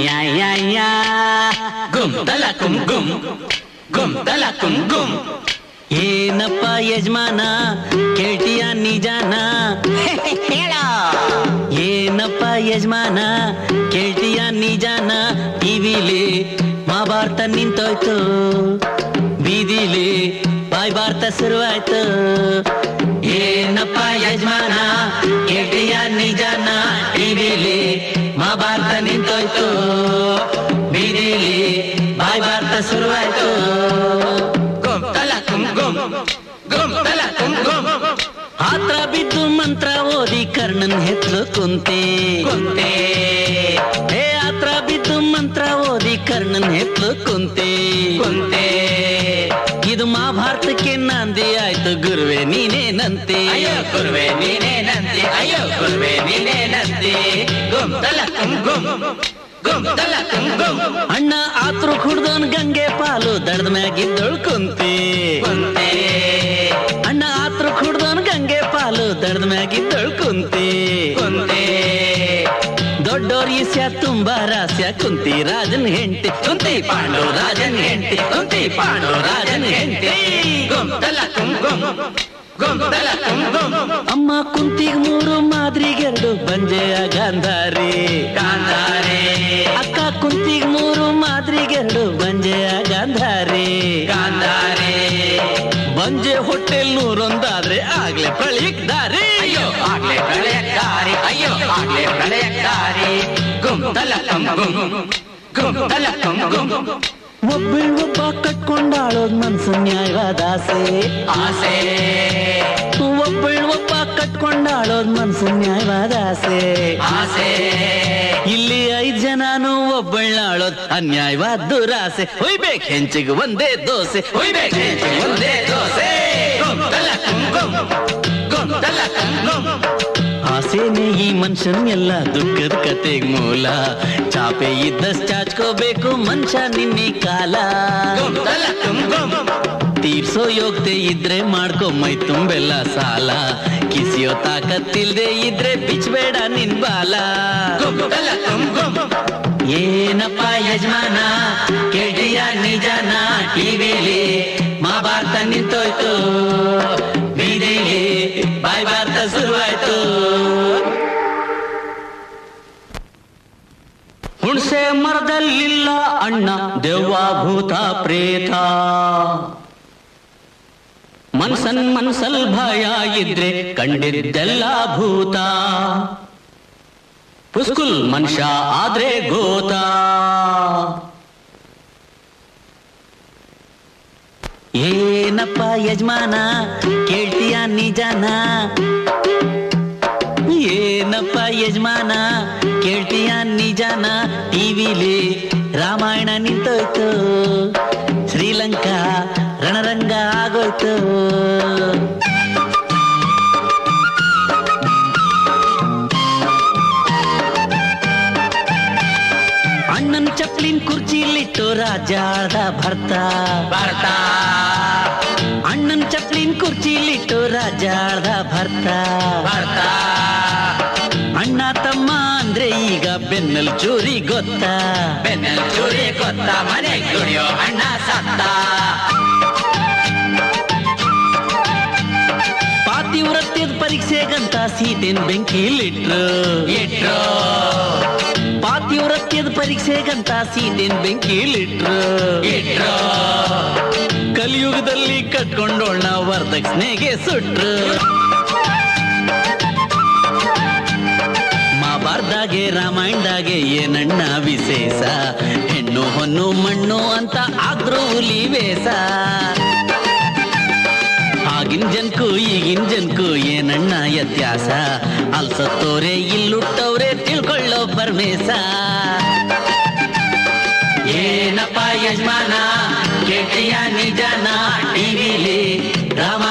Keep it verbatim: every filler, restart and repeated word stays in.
ಯಾ ಯಾ ಯಾ ಗುಮ್ ತಲ ಕುಂ ಗುಮ್ ಗುಮ್ ತಲ ಕುಂ ಗುಮ್. ಏನಪ್ಪ ಯಜಮಾನ ಕೇಳ್ತೀಯ ನಿಜಾನ? ಹೇಳ. ಏನಪ್ಪ ಯಜಮಾನ ಕೇಳ್ತೀಯ ನಿಜಾನ? ಟಿವಿಲಿ ಮಹಾಭಾರತ ನಿಂತೋಯ್ತು, ಬೀದಿಲಿ ಬಾಯ್ ಭಾರತ ಶುರುವಾಯ್ತು. ಏನಪ್ಪ ಯಜಮಾನ ಕೇಳ್ತೀಯ ನಿಜಾನ? ಟಿವಿಲಿ ಮಹಾಭಾರತ ನಿಂತೋಯ್ತು, ಬೀದಿಲಿ ಬಾಯ್ ಭಾರತ ಶುರುವಾಯ್ತು. ಗುಮ್ ತಲ ಕುಂ ಗುಮ್ ಗುಮ್ ತಲ ಕುಂ ಗುಮ್. ಆತ್ರ ಬಿದ್ದು ಮಂತ್ರ ಓದಿ ಕರ್ಣನ್ ಹೆತ್ಲು ಕುಂತೆ ಕುಂತೆ. ಹೇ ಆತ್ರ ಬಿದ್ದು ಮಂತ್ರ ಓದಿ ಕರ್ಣನ್ ಹೆತ್ಲು ಕುಂತೆ ಕುಂತೆ. ಇದು ಮಹಾಭಾರತಕ್ಕೆ ನಾಂದಿ ಆಯ್ತು, ಗುರುವೆ ನೀನೇನಂತೆ. ಅಯ್ಯೋ ಗುರುವೆ ನೀನೇನಂತೆ, ಅಯ್ಯೋ ಗುರುವೆ ನೀನೇನಂತೆ. ಗುಮ್ ತಲ ಕುಂ ಗುಮ್ ಗುಮ್ ತಲ ಕುಂ ಗುಮ್. ಅಣ್ಣ ಆತ್ರು ಕುಡ್ದೋನ್ ಗಂಗೆ ಪಾಲು ದಡದ ಮ್ಯಾಗಿದ್ದೊಳ್ ಕುಂತೆ ಕುಂತೆ. ಅಣ್ಣ ಆತ್ರು ಕುಡ್ದೋನ್ ಗಂಗೆ ಪಾಲು ದಡದ ಮ್ಯಾಗಿದ್ದೊಳ್ ಕುಂತೆ ಕುಂತೆ. ದೊಡ್ಡೋರ್ ಈಸ್ಯ ತುಂಬಾ ರಾಸ್ಯ, ಕುಂತಿ ರಾಜನ್ ಹೆಂಡತಿ, ಕುಂತಿ ಪಾಂಡು ರಾಜನ್ ಹೆಂಡತಿ, ಕುಂತಿ ಪಾಂಡು ರಾಜನ್ ಹೆಂಡತಿ. ಗುಮ್ ತಲ ಕುಂ ಗುಮ್ ಗುಮ್ ತಲ ಕುಂ ಗುಮ್. ಅಮ್ಮ ಕುಂತಿಗ್ ಮೂರು ಮಾದ್ರಿಗೆರಡು ಬಂಜೆಯ ಗಾಂಧಾರಿ ಗಾಂಧಾರಿ. ಅಕ್ಕ ಕುಂತಿಗ್ ಮೂರು ಮಾದ್ರಿಗೆರಡು ಬಂಜೆಯ ಗಾಂಧಾರಿ ಗಾಂಧಾರಿ. ಬಂಜೆ ಹೊಟ್ಟೆಲ್ ನೂರೊಂದಾದ್ರೆ ಆಗ್ಲೇ ಪ್ರಳಯಕ್ ದಾರಿ. ಅಯ್ಯೋ ಆಗ್ಲೇ ಪ್ರಳಯಕ್ ದಾರಿ, ಅಯ್ಯೋ ಆಗ್ಲೇ ಪ್ರಳಯಕ್ ದಾರಿ. ಗುಮ್ ತಲ ಕುಂ ಗುಮ್ ಗುಮ್ ತಲ ಕುಂ ಗುಮ್. ಒಬ್ಬಳ್ ಒಬ್ಬ ಕಟ್ಕೊಂಡಾಳೋದ್ ಮನ್ಸು ನ್ಯಾಯವಾದ ಆಸೆ ಆಸೆ. ಒಬ್ಬಳ್ ಒಬ್ಬ ಕಟ್ಕೊಂಡಾಳೋದ್ ಮನ್ಸು ನ್ಯಾಯವಾದ ಆಸೆ ಆಸೆ. ಇಲ್ಲಿ ಐದ್ ಜನನು ಒಬ್ಬಳ್ಳಾಳೋದ್ ಅನ್ಯಾಯವಾದ ದುರಾಸೆ. ಹೊಯ್ಬೇಕು ಹೆಂಚಿಗೆ ಒಂದೇ ದೋಸೆ, ಹೊಯ್ಬೇಕು ಹೆಂಚಿಗೆ ಒಂದೇ ದೋಸೆ. ಗುಮ್ ತಲ ಕುಂ ಗುಮ್ ಗುಮ್ ತಲ ಕುಂ ಗುಮ್. ಆಸೆನೆ ಈ ಮನುಷ್ಯನ್ ಎಲ್ಲ ದುಃಖದ ಕತೆಗ್ ಮೂಲ. ಚಾಪೆ ಇದ್ದಷ್ಟು ಚಾಚ್ಕೋಬೇಕು ಮನುಷ್ಯ ನಿನ್ನೆ ಕಾಲ. ತೀರ್ಸೋ ಯೋಗ್ಯತೆ ಇದ್ರೆ ಮಾಡ್ಕೊ ಮೈ ತುಂಬೆಲ್ಲ ಸಾಲ. ಕಿಸಿಯೋ ತಾಕತ್ತಿಲ್ದೆ ಇದ್ರೆ ಬಿಚ್ಬೇಡ ನಿನ್ ಬಾಲ. ಏನಪ್ಪ ಯಜಮಾನ ಕೇಳ್ತೀಯ ನಿಜಾನ? ಟಿವಿಲಿ ಮಹಾಭಾರತ ನಿಂತೋಯ್ತು, ಬೀದಿಲಿ ಬಾಯ್ ಭಾರತ ಶುರುವಾಯ್ತು. ಹುಣಸೆ ಮರದಲ್ಲಿಲ್ಲ ಅಣ್ಣ ದೆವ್ವ ಭೂತ ಪ್ರೇತ. ಮನ್ಸನ್ ಮನ್ಸಲ್ ಭಯ ಇದ್ರೆ ಕಂಡಿದ್ದೆಲ್ಲ ಭೂತ. ಪುಸ್ಕುಲ್ ಮನುಷ್ಯ ಆದ್ರೆ ಗೋತ. ಏನಪ್ಪ ಯಜಮಾನ ಕೇಳ್ತೀಯ ನಿಜಾನ? ಏನಪ್ಪ ಯಜಮಾನ ಕೇಳ್ತೀಯ ನಿಜಾನ? ಟಿವಿಲಿ ರಾಮಾಯಣ ನಿಂತೋಯ್ತು, ಶ್ರೀಲಂಕಾ ರಣರಂಗ ಆಗೋಯ್ತು. ಅಣ್ಣನ್ ಚಪ್ಲಿನ್ ಕುರ್ಚಿಲಿಟ್ಟು ರಾಜಾದ ಭರ್ತ ಭರ್ತ. ಅಣ್ಣನ್ ಚಪ್ಲಿನ್ ಕುರ್ಚಿಲಿಟ್ಟು ರಾಜಾದ ಭರ್ತ ಭರ್ತ. ಅಣ್ಣ ತಮ್ಮ ಅಂದ್ರೆ ಈಗ ಬೆನ್ನಲ್ ಚೂರಿ ಗೊತ್ತ, ಬೆನ್ನಲ್ ಚೂರಿ ಗೊತ್ತ. ಮನೆ ದುಡಿಯೋ ಅಣ್ಣ ಸತ್ತ. ಪಾತಿವ್ರತ್ಯದ ಪರೀಕ್ಷೆಗಂತ ಸೀತೆನ್ ಬೆಂಕಿಲಿಟ್ರು ಇಟ್ರು. ಪಾತಿವ್ರತ್ಯದ ಪರೀಕ್ಷೆಗಂತ ಸೀತೆನ್ ಬೆಂಕಿಲಿಟ್ರು ಇಟ್ರು. ಕಲಿಯುಗದಲ್ಲಿ ಕಟ್ಕೊಂಡೋಳ್ನ ವರದಕ್ಷಿಣೆಗೆ ಸುಟ್ರು. ಮಹಾಭಾರತದಾಗೆ ರಾಮಾಯಣದಾಗೆ ಏನಣ್ಣ ವಿಶೇಷ? ಹೆಣ್ಣು ಹೊನ್ನು ಮಣ್ಣು ಅಂತ ಆದ್ರೂ ಹುಲಿ ವೇಷ. ಆಗಿನ ಜನ್ಕು ಈಗಿನ ಜನ್ಕು ಏನಣ್ಣ ವ್ಯತ್ಯಾಸ? ಅಲ್ಸತ್ತೋರೆ ಇಲ್ಲುಟ್ಟವ್ರೆ ತಿಳ್ಕೊಳ್ಳೋ ಪರಮೇಶ. ಏನಪ್ಪ ಯಜಮಾನ ಕೇಳ್ತೀಯ ನಿಜಾನ? ಟಿವಿಲಿ ರಾಮ